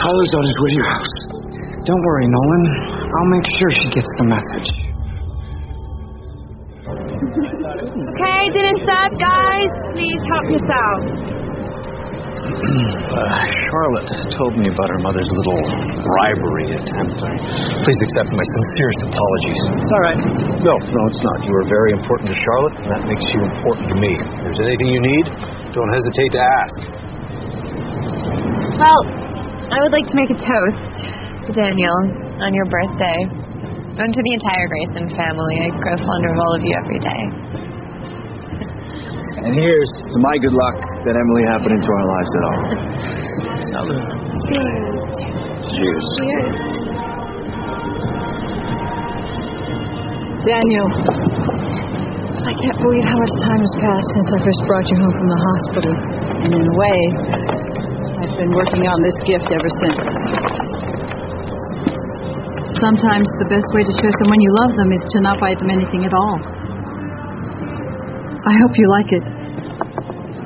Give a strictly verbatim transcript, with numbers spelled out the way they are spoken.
Tyler's at his Whittier house. Don't worry, Nolan. I'll make sure she gets the message. Okay, dinner served, guys. Please help yourselves. uh, Charlotte told me about her mother's little bribery attempt. Please accept my sincerest apologies. It's all right. No, no, it's not. You are very important to Charlotte, and that makes you important to me. If there's anything you need, don't hesitate to ask. Well, I would like to make a toast to Daniel on your birthday. And to the entire Grayson family. I grow fonder of all of you every day. And here's to my good luck that Emily happened into our lives at all. Salud. Cheers. Cheers. Cheers. Daniel, I can't believe how much time has passed since I first brought you home from the hospital. And in a way, I've been working on this gift ever since. Sometimes the best way to show someone you love them is to not buy them anything at all. I hope you like it.